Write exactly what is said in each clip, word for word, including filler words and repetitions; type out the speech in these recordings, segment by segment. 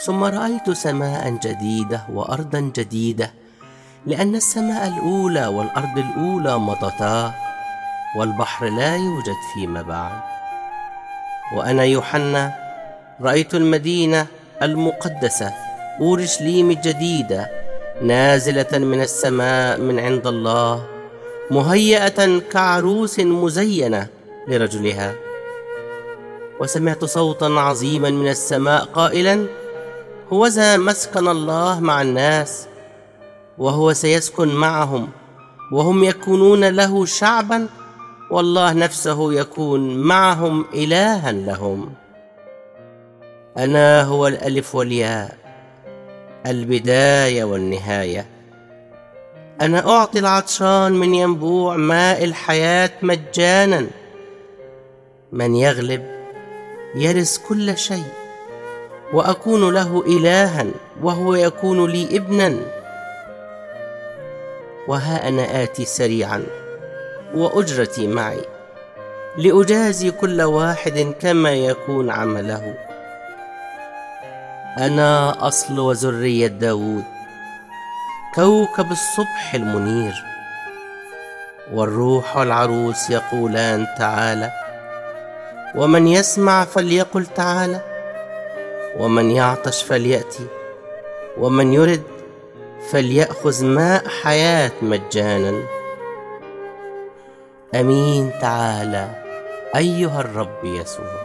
ثم رأيت سماء جديدة وأرضا جديدة، لأن السماء الأولى والأرض الأولى مضتا، والبحر لا يوجد فيما بعد. وأنا يوحنا رأيت المدينة المقدسة أورشليم الجديدة نازلة من السماء من عند الله، مهيئة كعروس مزينة لرجلها. وسمعت صوتا عظيما من السماء قائلا: هوذا مسكن الله مع الناس، وهو سيسكن معهم، وهم يكونون له شعبا، والله نفسه يكون معهم إلها لهم. أنا هو الألف والياء، البداية والنهاية. أنا أعطي العطشان من ينبوع ماء الحياة مجانا. من يغلب يرث كل شيء، وأكون له إلها، وهو يكون لي ابنا. وها أنا آتي سريعا، وأجرتي معي، لأجازي كل واحد كما يكون عمله. أنا أصل وذرية داود، كوكب الصبح المنير. والروح والعروس يقولان: تعالى. ومن يسمع فليقل: تعالى. ومن يعطش فليأتي، ومن يرد فليأخذ ماء حياة مجانا. أمين. تعالى أيها الرب يسوع.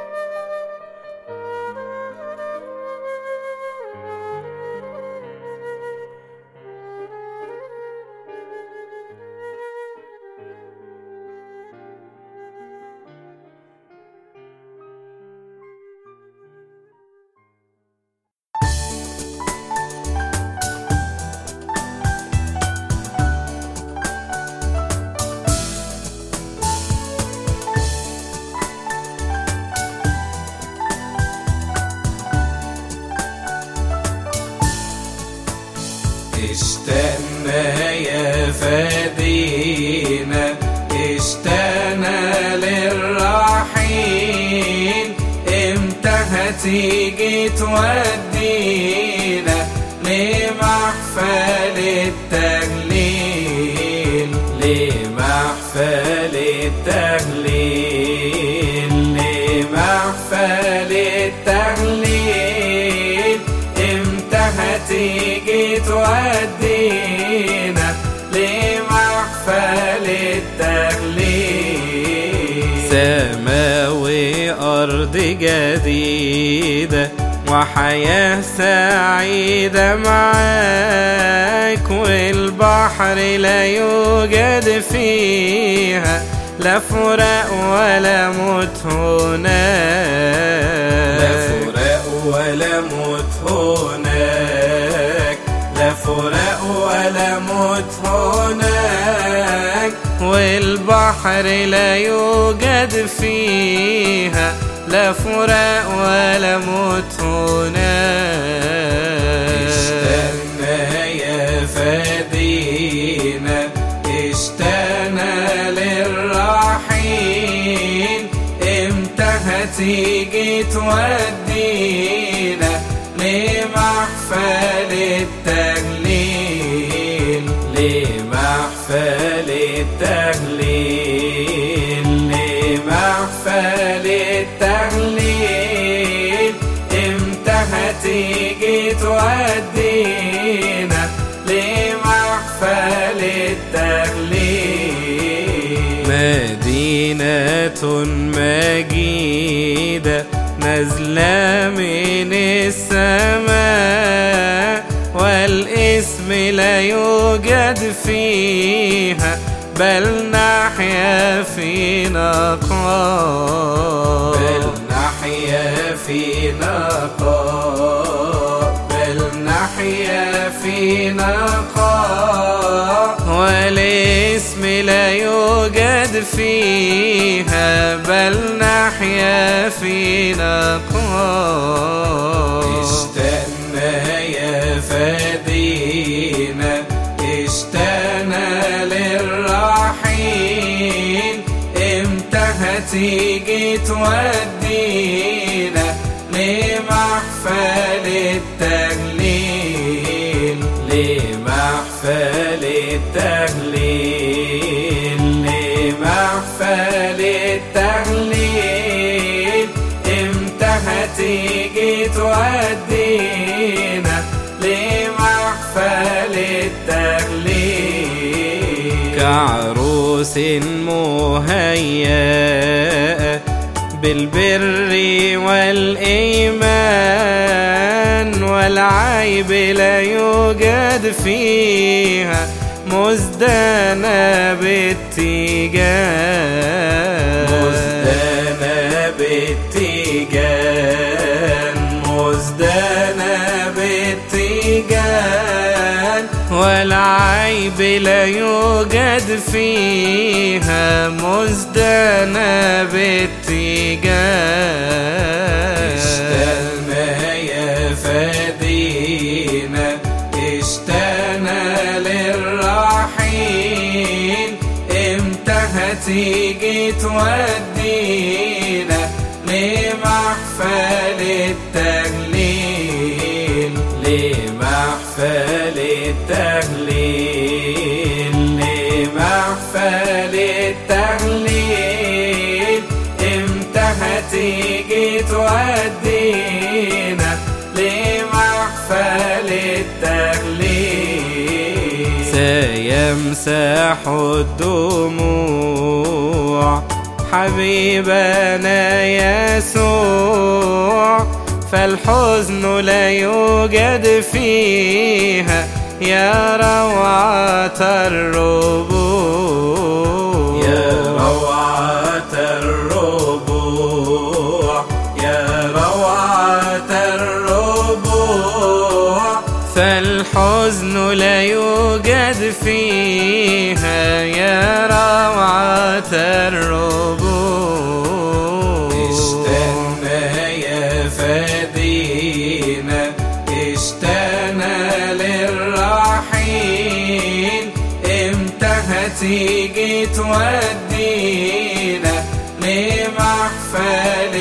اشتقنا يا فدينا، اشتقنا للرحيل. امتى هتيجي تودينا لمحفل التهليل، لمحفل التهليل، لمحفل التهليل. امتى هتيجي تودينا لمحفل التهليل؟ سماوي أرض جديدة، وحياة سعيدة معاك، والبحر لا يوجد فيها لا فراق ولا موت هناك، لا فراق ولا موت هناك، لا فراق ولا موت هناك. والبحر لا يوجد فيها لا فراق ولا موت هناك. اشتقنا يا فدينا، اشتقنا للرحيل. امتى هتيجي تودينا لمحفل التهليل، لمحفل التهليل، لمحفل التهليل. امتى هتيجي تودينا لمحفل التهليل؟ مدينة مجيدة نازلة من السماء، والاسم لا يوجد فيها بل نحيا في نقاء، بل نحيا في نقاء، بل نحيا في نقاء. والاسم لا يوجد فيها بل نحيا في نقاء. اشتقنا يا فدينا، اشتقنا للرحيل. امتى هتيجي تودينا لمحفل التهليل لمحفل التهليل لمحفل التهليل امتى هتيجي تودينا لمحفل التهليل كعروس مهيئة بالبر والإيمان والعيب لا يوجد فيها مزدانة بالتيجان مزدانة بالتيجان مزدانة بالتيجان والعيب لا يوجد فيها مزدانة بالتيجان اشتقنا يا فدينا اشتقنا للرحيل امتى هتيجي تودينا لمحفل التهليل لمحفل التهليل لمحفل التهليل امتى هتيجي تودينا لمحفل التهليل سيمسح الدموع حبيبنا يسوع فالحزن لا يوجد فيها يا روعة الربوع يا روعة الربوع يا روعة الربوع فالحزن لا يوجد فيها يا روعة الربوع اشتقنا يا فدينا اشتقنا للرحيل امتى هتيجي تودينا لمحفل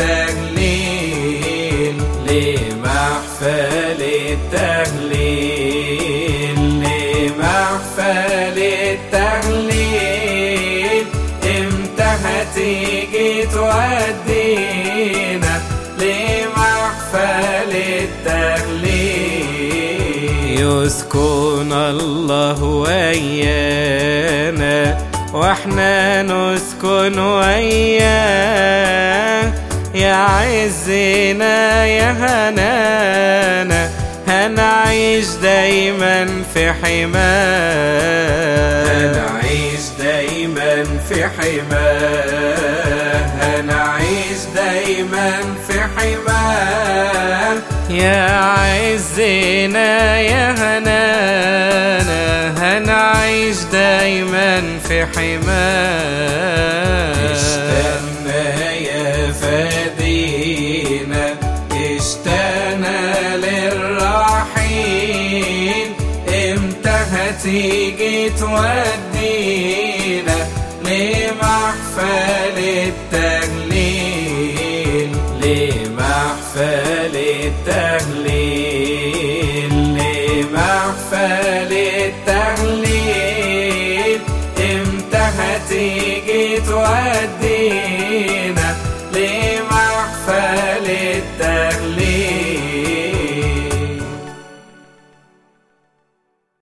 التهليل لمحفل التهليل لمحفل التهليل امتى هتيجي تودينا لمحفل التهليل يسكن الله ويانا واحنا نسكن وياه يا عزنا يا هنانا هنعيش دايما في حماه هنعيش دايما في حماه هنعيش دايما في حماه يا عزنا يا هنانا هنعيش دايما في حماه اشتقنا يا فدينا اشتقنا للرحيل امتى هتيجي تودينا لمحفل التهليل لمحفل التهليل لمحفل التهليل امتى هتيجي تودينا